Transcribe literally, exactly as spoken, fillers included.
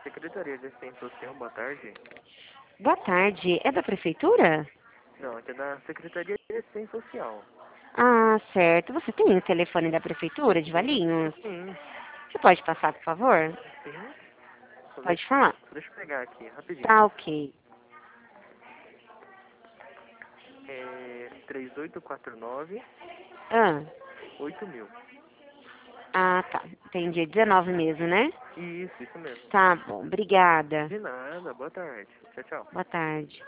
Secretaria de Assistência Social, boa tarde. Boa tarde. É da prefeitura? Não, aqui é da Secretaria de Assistência Social. Ah, certo. Você tem o telefone da prefeitura de Valinhos? Sim, Você pode passar, por favor? sim. Só deixa, Pode falar. só deixa eu pegar aqui, rapidinho. Tá ok. É três oito quatro nove, Ah, oito mil. ah tá. Entendi. dezenove mesmo, né? Isso, isso mesmo. Tá bom. Obrigada. De nada, boa tarde. Tchau, tchau. Boa tarde.